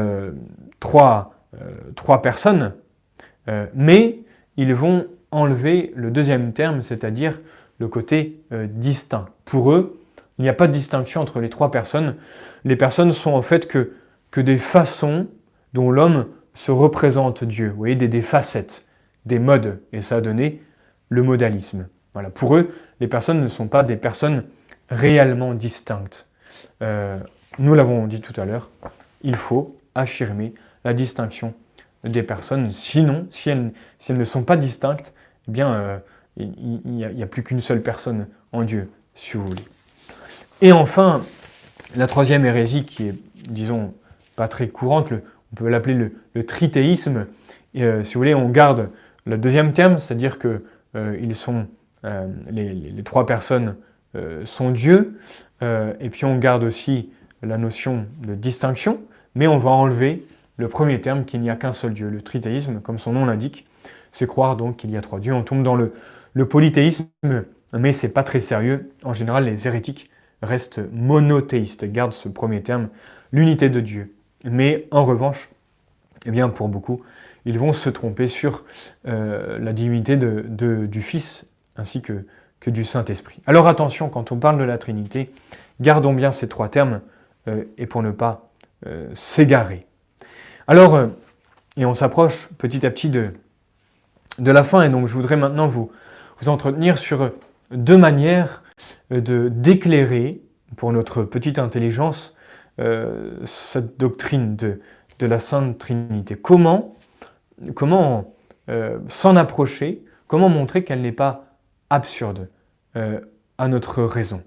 trois personnes, mais ils vont enlever le deuxième terme, c'est-à-dire le côté distinct. Pour eux, il n'y a pas de distinction entre les trois personnes. Les personnes sont en fait que des façons dont l'homme se représente Dieu. Vous voyez, des facettes, des modes. Et ça a donné le modalisme. Voilà. Pour eux, les personnes ne sont pas des personnes réellement distinctes. Nous l'avons dit tout à l'heure, il faut affirmer la distinction des personnes. Sinon, si elles ne sont pas distinctes, eh bien, il n'y a plus qu'une seule personne en Dieu, si vous voulez. Et enfin, la troisième hérésie qui est, disons, pas très courante, on peut l'appeler le trithéisme. Si vous voulez, on garde le deuxième terme, c'est-à-dire que les trois personnes sont Dieu, et puis on garde aussi la notion de distinction, mais on va enlever le premier terme, qu'il n'y a qu'un seul Dieu. Le trithéisme, comme son nom l'indique, c'est croire donc qu'il y a trois dieux. On tombe dans le polythéisme, mais c'est pas très sérieux. En général, les hérétiques restent monothéistes, gardent ce premier terme, l'unité de Dieu. Mais en revanche, eh bien pour beaucoup, ils vont se tromper sur la divinité du Fils ainsi que du Saint-Esprit. Alors attention, quand on parle de la Trinité, gardons bien ces trois termes et pour ne pas s'égarer. Alors, et on s'approche petit à petit de la fin, et donc je voudrais maintenant vous entretenir sur deux manières d'éclairer pour notre petite intelligence cette doctrine de la Sainte Trinité. Comment s'en approcher, comment montrer qu'elle n'est pas absurde à notre raison.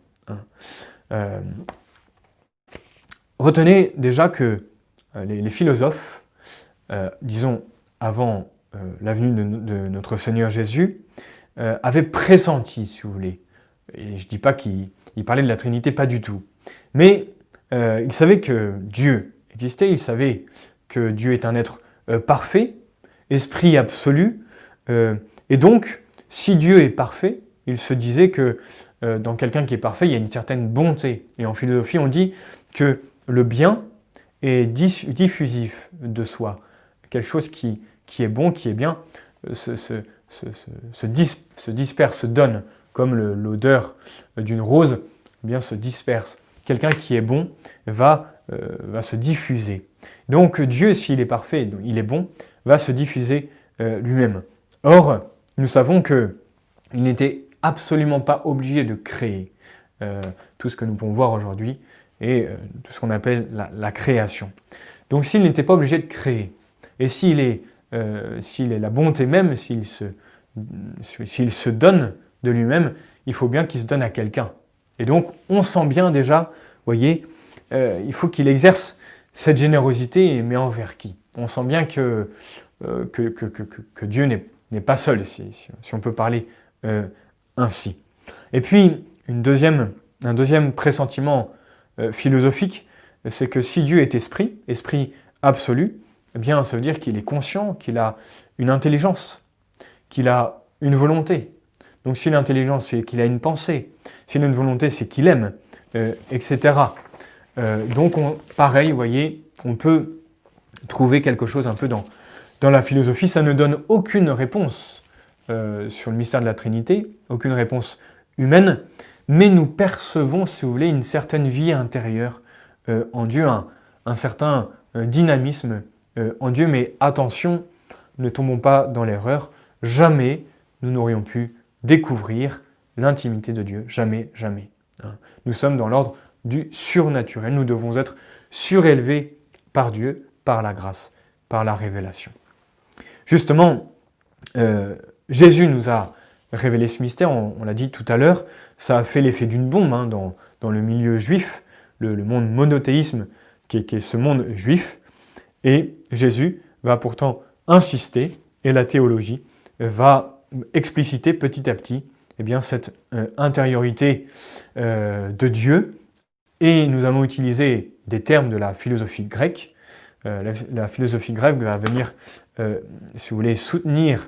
Retenez déjà que les philosophes, disons avant la venue de notre Seigneur Jésus, avaient pressenti, si vous voulez. Et je ne dis pas qu'ils parlaient de la Trinité, pas du tout. Mais ils savaient que Dieu existait, ils savaient que Dieu est un être parfait, esprit absolu. Et donc, si Dieu est parfait, il se disait que dans quelqu'un qui est parfait, il y a une certaine bonté. Et en philosophie, on dit que le bien est diffusif de soi. Quelque chose qui est bon, qui est bien, se se disperse, se donne, comme l'odeur d'une rose, eh bien se disperse. Quelqu'un qui est bon va se diffuser. Donc Dieu, s'il est parfait, il est bon, va se diffuser lui-même. Or, nous savons qu'il n'était absolument pas obligé de créer tout ce que nous pouvons voir aujourd'hui et tout ce qu'on appelle la création. Donc s'il n'était pas obligé de créer, et s'il est la bonté même, s'il se donne de lui-même, il faut bien qu'il se donne à quelqu'un. Et donc on sent bien déjà, voyez, il faut qu'il exerce cette générosité, mais envers qui? On sent bien que Dieu n'est pas seul, si on peut parler ainsi. Et puis, un deuxième pressentiment philosophique, c'est que si Dieu est esprit absolu, eh bien, ça veut dire qu'il est conscient, qu'il a une intelligence, qu'il a une volonté. Donc, si l'intelligence, c'est qu'il a une pensée, s'il a une volonté, c'est qu'il aime, etc. Donc, pareil, vous voyez, on peut trouver quelque chose un peu dans la philosophie. Ça ne donne aucune réponse sur le mystère de la Trinité, aucune réponse humaine, mais nous percevons, si vous voulez, une certaine vie intérieure en Dieu, un certain dynamisme en Dieu, mais attention, ne tombons pas dans l'erreur, jamais nous n'aurions pu découvrir l'intimité de Dieu, jamais, jamais. Nous sommes dans l'ordre du surnaturel, nous devons être surélevés par Dieu, par la grâce, par la révélation. Justement, Jésus nous a révélé ce mystère, on l'a dit tout à l'heure, ça a fait l'effet d'une bombe dans le milieu juif, le monde monothéisme qui est ce monde juif, et Jésus va pourtant insister, et la théologie va expliciter petit à petit eh bien, cette intériorité de Dieu, et nous allons utiliser des termes de la philosophie grecque. La philosophie grecque va venir, si vous voulez, soutenir,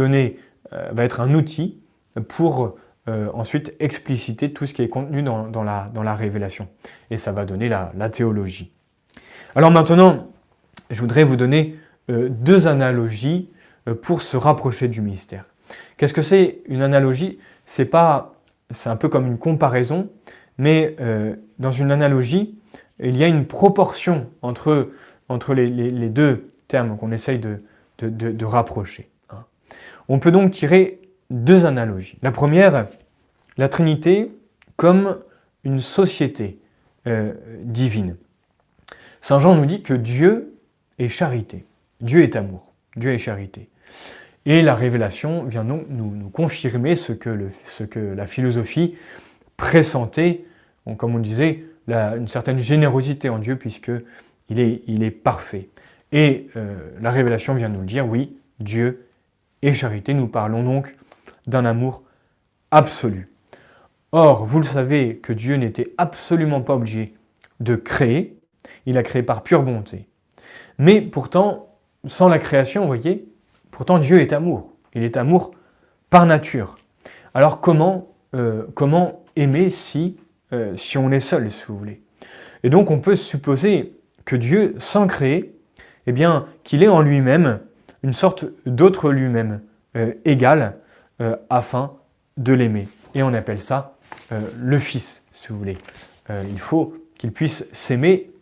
va être un outil pour ensuite expliciter tout ce qui est contenu dans la révélation. Et ça va donner la théologie. Alors maintenant, je voudrais vous donner deux analogies pour se rapprocher du mystère. Qu'est-ce que c'est une analogie? C'est un peu comme une comparaison, mais dans une analogie, il y a une proportion entre les deux termes qu'on essaye de rapprocher. On peut donc tirer deux analogies. La première, la Trinité comme une société divine. Saint Jean nous dit que Dieu est charité, Dieu est amour, Dieu est charité. Et la révélation vient donc nous confirmer ce que la philosophie pressentait, comme on disait, une certaine générosité en Dieu, puisqu'il est parfait. Et la révélation vient nous le dire, oui, Dieu est charité. Nous parlons donc d'un amour absolu. Or, vous le savez que Dieu n'était absolument pas obligé de créer, il a créé par pure bonté. Mais pourtant, sans la création, vous voyez, pourtant Dieu est amour. Il est amour par nature. Alors comment aimer si on est seul, si vous voulez? Et donc on peut supposer que Dieu, sans créer, eh bien, qu'il est en lui-même une sorte d'autre lui-même, égal, afin de l'aimer. Et on appelle ça le Fils, si vous voulez. Il faut qu'il puisse s'aimer,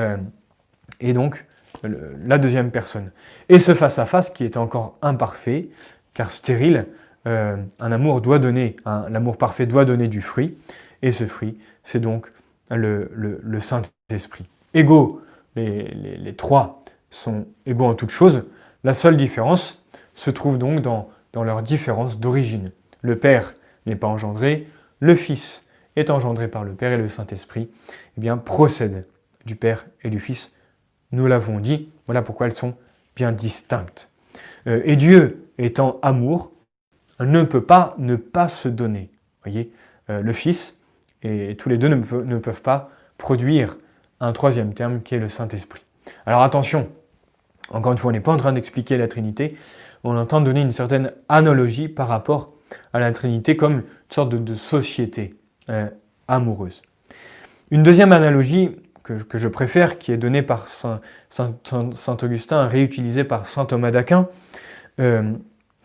et donc la deuxième personne. Et ce face-à-face qui est encore imparfait, car stérile, l'amour parfait doit donner du fruit, et ce fruit, c'est donc le Saint-Esprit. Égaux, les trois sont égaux en toutes choses, la seule différence se trouve donc dans leur différence d'origine. Le Père n'est pas engendré, le Fils est engendré par le Père, et le Saint-Esprit eh bien, procède du Père et du Fils. Nous l'avons dit, voilà pourquoi elles sont bien distinctes. Et Dieu étant amour, ne peut pas ne pas se donner. Voyez, le Fils et tous les deux ne peuvent pas produire un troisième terme qui est le Saint-Esprit. Alors attention, encore une fois, on n'est pas en train d'expliquer la Trinité, on est en train de donner une certaine analogie par rapport à la Trinité comme une sorte de société amoureuse. Une deuxième analogie que je préfère, qui est donnée par Saint Augustin, réutilisée par Saint Thomas d'Aquin,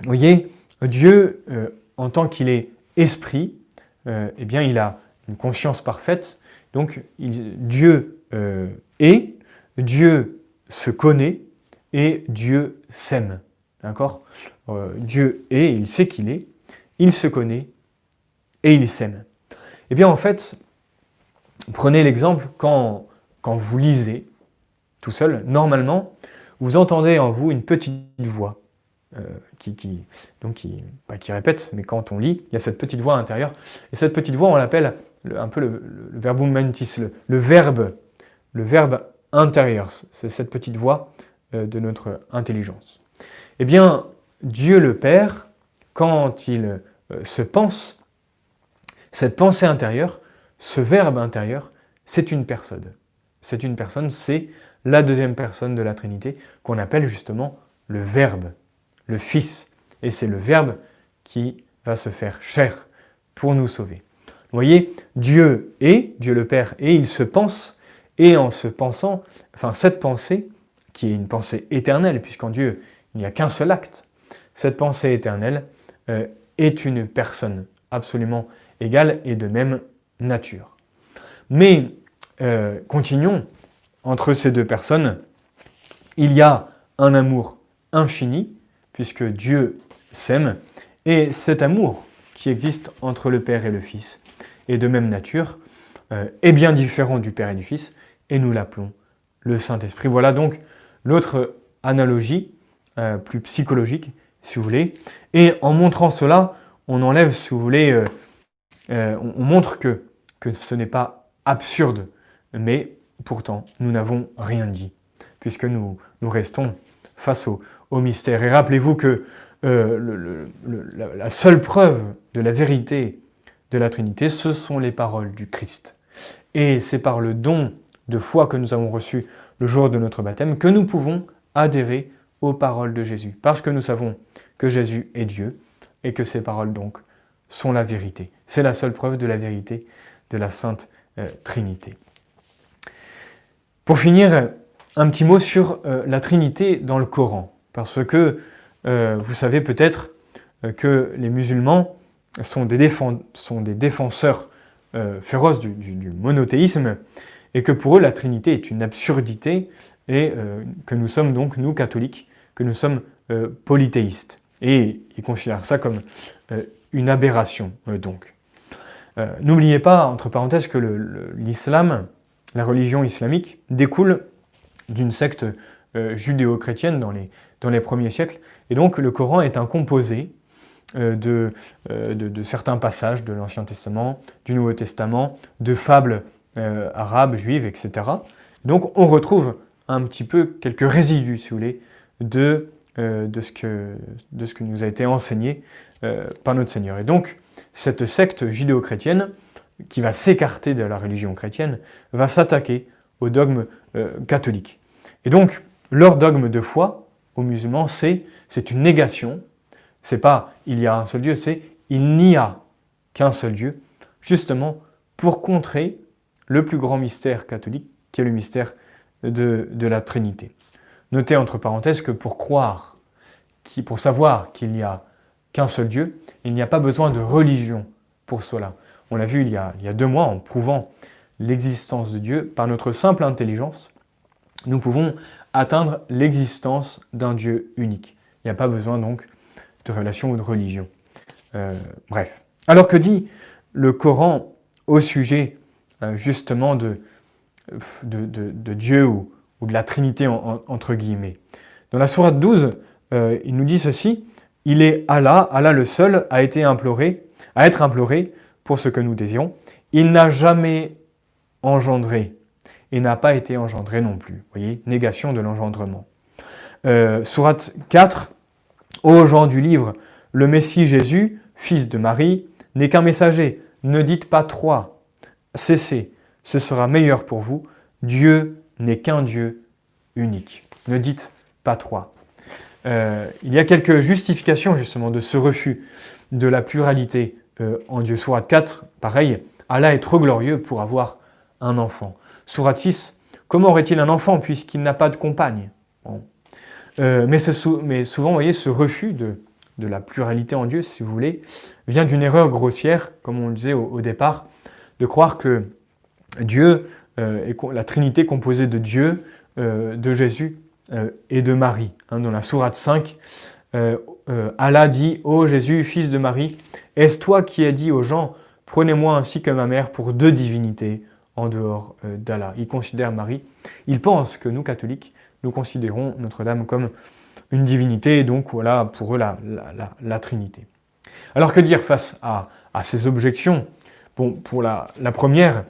Vous voyez, Dieu, en tant qu'il est esprit, eh bien, il a une conscience parfaite. Donc, Dieu est, Dieu se connaît et Dieu s'aime. D'accord? Dieu est, il sait qu'il est, il se connaît et il s'aime. Eh bien, en fait, prenez l'exemple quand vous lisez tout seul, normalement, vous entendez en vous une petite voix qui répète, mais quand on lit, il y a cette petite voix intérieure. Et cette petite voix, on l'appelle un peu le verbum mentis, le verbe intérieur. C'est cette petite voix de notre intelligence. Eh bien, Dieu le Père, quand il se pense, cette pensée intérieure, ce verbe intérieur, c'est une personne. C'est une personne, c'est la deuxième personne de la Trinité qu'on appelle justement le Verbe, le Fils. Et c'est le Verbe qui va se faire chair pour nous sauver. Vous voyez, Dieu est, Dieu le Père est, il se pense, et en se pensant, enfin cette pensée, qui est une pensée éternelle, puisqu'en Dieu, il n'y a qu'un seul acte, cette pensée éternelle est une personne absolument égale et de même nature. Mais, continuons, entre ces deux personnes, il y a un amour infini, puisque Dieu s'aime, et cet amour qui existe entre le Père et le Fils est de même nature, est bien différent du Père et du Fils, et nous l'appelons le Saint-Esprit. Voilà donc l'autre analogie, plus psychologique, si vous voulez. Et en montrant cela, on enlève, si vous voulez, on montre que ce n'est pas absurde, mais pourtant, nous n'avons rien dit, puisque nous restons face au mystère. Et rappelez-vous que la seule preuve de la vérité de la Trinité, ce sont les paroles du Christ. Et c'est par le don de foi que nous avons reçu le jour de notre baptême que nous pouvons adhérer aux paroles de Jésus, parce que nous savons que Jésus est Dieu et que ses paroles donc sont la vérité. C'est la seule preuve de la vérité de la Sainte Trinité. Pour finir, un petit mot sur la Trinité dans le Coran, parce que vous savez peut-être que les musulmans sont des défenseurs féroces du monothéisme, et que pour eux la Trinité est une absurdité, et que nous sommes donc, nous catholiques, que nous sommes polythéistes. Et ils considèrent ça comme une aberration, donc. N'oubliez pas, entre parenthèses, que l'islam, la religion islamique, découle d'une secte judéo-chrétienne dans les premiers siècles. Et donc le Coran est un composé de certains passages de l'Ancien Testament, du Nouveau Testament, de fables arabes, juives, etc. Donc on retrouve un petit peu quelques résidus, si vous voulez, de ce que nous a été enseigné par notre Seigneur. Et donc, cette secte judéo-chrétienne, qui va s'écarter de la religion chrétienne, va s'attaquer au dogme catholique. Et donc, leur dogme de foi aux musulmans, c'est une négation. C'est pas « il y a un seul Dieu », c'est « il n'y a qu'un seul Dieu », justement pour contrer le plus grand mystère catholique, qui est le mystère de la Trinité. Notez entre parenthèses que pour savoir qu'il n'y a qu'un seul Dieu, il n'y a pas besoin de religion pour cela. On l'a vu il y a 2 mois en prouvant l'existence de Dieu par notre simple intelligence. Nous pouvons atteindre l'existence d'un Dieu unique. Il n'y a pas besoin donc de relation ou de religion. Bref. Alors que dit le Coran au sujet justement de Dieu ou de la Trinité entre guillemets? Dans la sourate 12, il nous dit ceci: « Il est Allah, Allah le seul, à être imploré pour ce que nous désirons. Il n'a jamais engendré et n'a pas été engendré non plus. » Vous voyez, négation de l'engendrement. Sourate 4, « Ô gens du livre, le Messie Jésus, fils de Marie, n'est qu'un messager. Ne dites pas 3. Cessez, ce sera meilleur pour vous. Dieu n'est qu'un Dieu unique. » Ne dites pas 3. Il y a quelques justifications justement de ce refus de la pluralité en Dieu. Sourate 4, pareil, Allah est trop glorieux pour avoir un enfant. Sourate 6, comment aurait-il un enfant puisqu'il n'a pas de compagne? Bon. Mais souvent, vous voyez, ce refus de la pluralité en Dieu, si vous voulez, vient d'une erreur grossière, comme on le disait au départ, de croire que Dieu, la Trinité composée de Dieu, de Jésus et de Marie. Dans la sourate 5, Allah dit « Ô Jésus, fils de Marie, est-ce toi qui as dit aux gens « Prenez-moi ainsi que ma mère pour deux divinités en dehors d'Allah » Il considère Marie. Il pense que nous, catholiques, nous considérons Notre-Dame comme une divinité, et donc voilà, pour eux, la Trinité. Alors que dire face à ces objections? Bon, pour la première,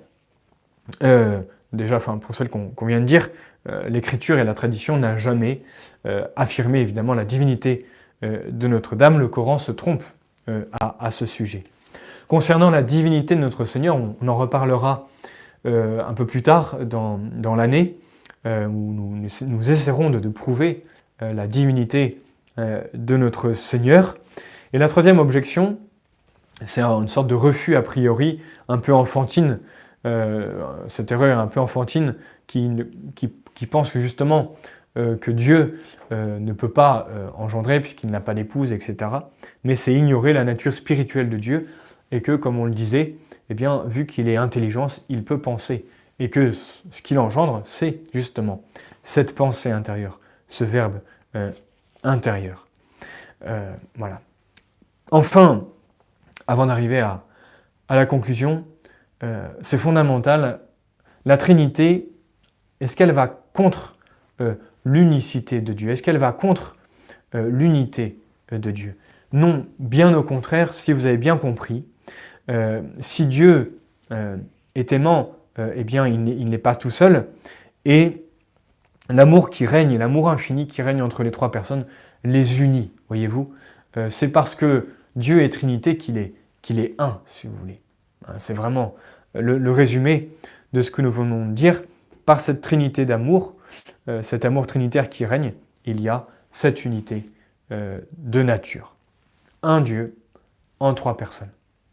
déjà, pour celle qu'on vient de dire, l'Écriture et la tradition n'ont jamais affirmé évidemment la divinité de Notre-Dame. Le Coran se trompe à ce sujet. Concernant la divinité de notre Seigneur, on en reparlera un peu plus tard dans l'année, où nous essaierons de prouver la divinité de notre Seigneur. Et la troisième objection, c'est une sorte de refus a priori un peu enfantine, cette erreur un peu enfantine qui pense que justement que Dieu ne peut pas engendrer puisqu'il n'a pas d'épouse, etc. Mais c'est ignorer la nature spirituelle de Dieu et que, comme on le disait, eh bien, vu qu'il est intelligence, il peut penser. Et que ce qu'il engendre, c'est justement cette pensée intérieure, ce verbe intérieur. Voilà. Enfin, avant d'arriver à la conclusion, c'est fondamental, la Trinité, est-ce qu'elle va contre l'unicité de Dieu? Est-ce qu'elle va contre l'unité de Dieu? Non, bien au contraire, si vous avez bien compris, si Dieu est aimant, eh bien il n'est pas tout seul, et l'amour qui règne, l'amour infini qui règne entre les trois personnes, les unit, voyez-vous. C'est parce que Dieu est Trinité qu'il est un, si vous voulez. C'est vraiment le résumé de ce que nous venons de dire. Par cette trinité d'amour, cet amour trinitaire qui règne, il y a cette unité de nature. Un Dieu en trois personnes.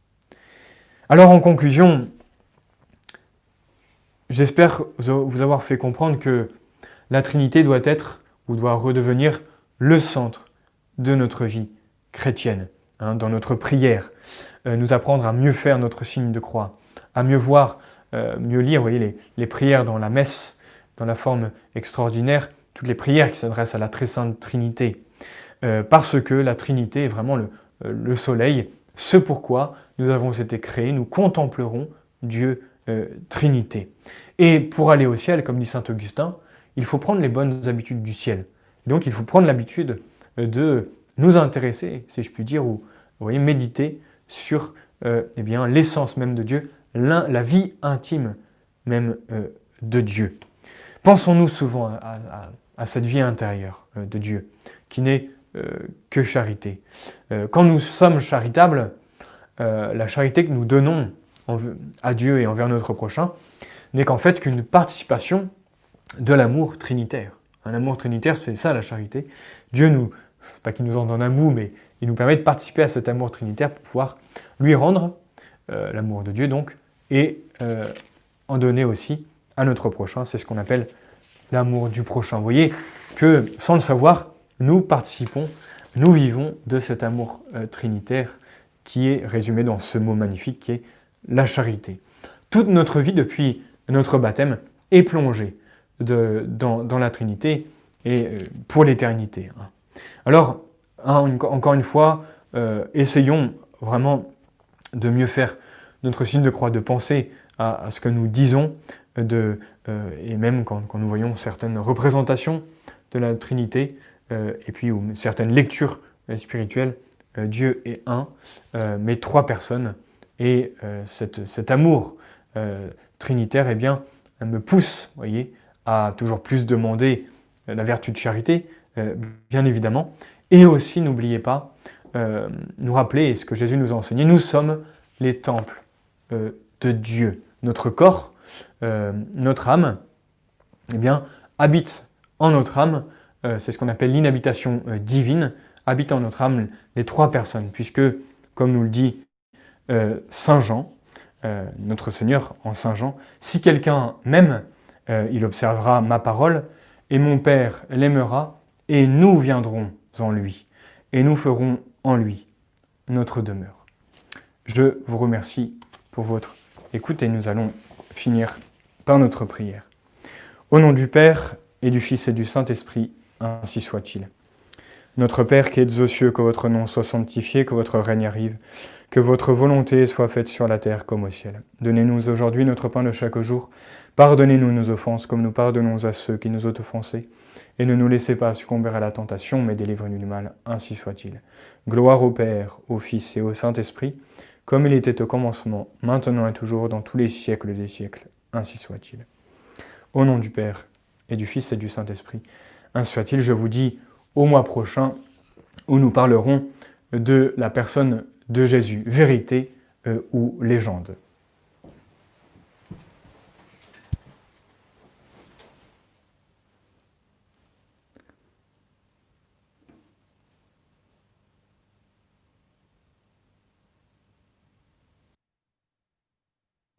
Alors en conclusion, j'espère vous avoir fait comprendre que la Trinité doit être ou doit redevenir le centre de notre vie chrétienne, dans notre prière, nous apprendre à mieux faire notre signe de croix, à mieux voir, mieux lire, vous voyez, les prières dans la messe, dans la forme extraordinaire, toutes les prières qui s'adressent à la très sainte Trinité, parce que la Trinité est vraiment le soleil, ce pourquoi nous avons été créés, nous contemplerons Dieu Trinité. Et pour aller au ciel, comme dit saint Augustin, il faut prendre les bonnes habitudes du ciel. Donc il faut prendre l'habitude de nous intéresser, si je puis dire, ou vous voyez, méditer sur eh bien, l'essence même de Dieu, la vie intime même de Dieu. Pensons-nous souvent à cette vie intérieure de Dieu, qui n'est que charité. Quand nous sommes charitables, la charité que nous donnons à Dieu et envers notre prochain n'est qu'en fait qu'une participation de l'amour trinitaire. Un amour trinitaire, c'est ça la charité. Dieu c'est pas qu'il nous en donne un bout, mais il nous permet de participer à cet amour trinitaire pour pouvoir lui rendre l'amour de Dieu donc, et en donner aussi à notre prochain. C'est ce qu'on appelle l'amour du prochain. Vous voyez que, sans le savoir, nous participons, nous vivons de cet amour trinitaire qui est résumé dans ce mot magnifique qui est la charité. Toute notre vie, depuis notre baptême, est plongée dans la Trinité et pour l'éternité. Alors, encore une fois, essayons vraiment de mieux faire notre signe de croix, de penser à ce que nous disons, et même quand nous voyons certaines représentations de la Trinité, et puis ou certaines lectures spirituelles, Dieu est un, mais trois personnes, et cet amour trinitaire, eh bien, me pousse, voyez, à toujours plus demander la vertu de charité, bien évidemment, et aussi, n'oubliez pas, nous rappeler ce que Jésus nous a enseigné, nous sommes les temples de Dieu. Notre corps, notre âme, eh bien, habite en notre âme, c'est ce qu'on appelle l'inhabitation divine, habite en notre âme les trois personnes, puisque, comme nous le dit Saint Jean, notre Seigneur en Saint Jean, si quelqu'un m'aime, il observera ma parole, et mon Père l'aimera, et nous viendrons en lui, et nous ferons en lui notre demeure. Je vous remercie pour votre écoute et nous allons finir par notre prière. Au nom du Père et du Fils et du Saint-Esprit, ainsi soit-il. Notre Père qui êtes aux cieux, que votre nom soit sanctifié, que votre règne arrive, que votre volonté soit faite sur la terre comme au ciel. Donnez-nous aujourd'hui notre pain de chaque jour. Pardonnez-nous nos offenses comme nous pardonnons à ceux qui nous ont offensés. Et ne nous laissez pas succomber à la tentation, mais délivrez-nous du mal, ainsi soit-il. Gloire au Père, au Fils et au Saint-Esprit, comme il était au commencement, maintenant et toujours, dans tous les siècles des siècles, ainsi soit-il. Au nom du Père et du Fils et du Saint-Esprit, ainsi soit-il. Je vous dis au mois prochain où nous parlerons de la personne de Jésus, vérité ou légende.